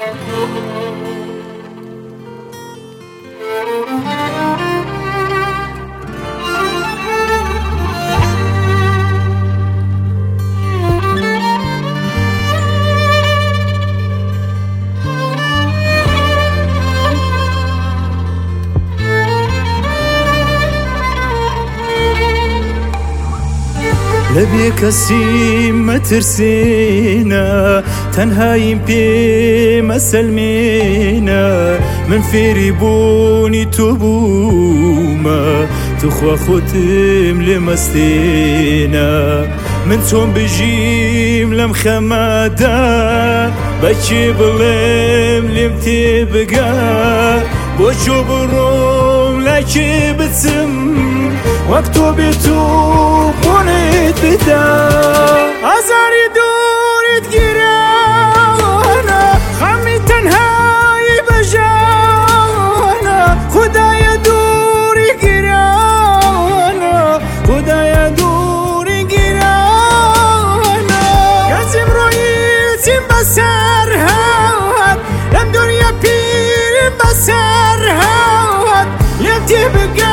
لبي كسي مترسينا تنهايم بي مسلمينا من فيريبوني توبوما تخوى ختم لمستينا من توم بجيم لم خمادا بچي بلم لم تبقى بوشو بروم لكي بتسم وقتو بيتو بونيت بدا ازاري دوري تجيرانا خمي تنهاي بجانا خدايا دوري جيرانا خدايا دوري جيرانا كازم رويتي بسر هاد لم دنيا بير بسر هاد لم تبقى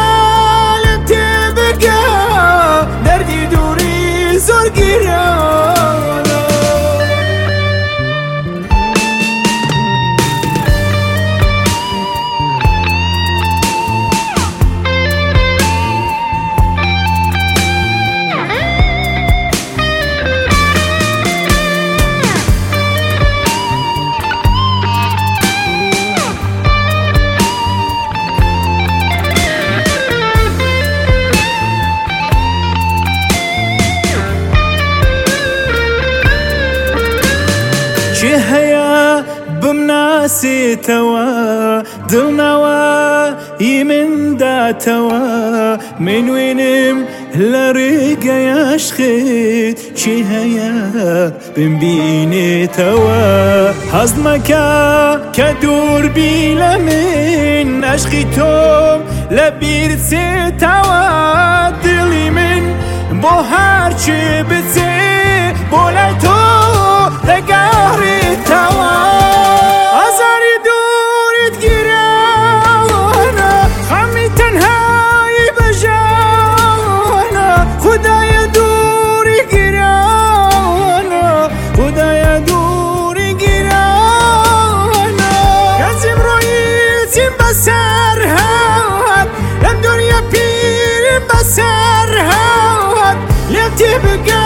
دردي دوري زور گیرانا هيا بمناسي توا دلنوا يمن دا توا من وينم لريقا يشخيت شي هيا بمبيني توا هزمكا كدور بيلا من اشخيتهم لبيرتسي توا دلي من بوهار چي بتسي بولتو دقاري توا ازاري دوري تجيرانا خمي تنهاي بجانا خدايا دوري جيرانا خدايا دوري جيرانا كازم رويتي بسر هاد لم دنيا بير بسر هاد لم تبقى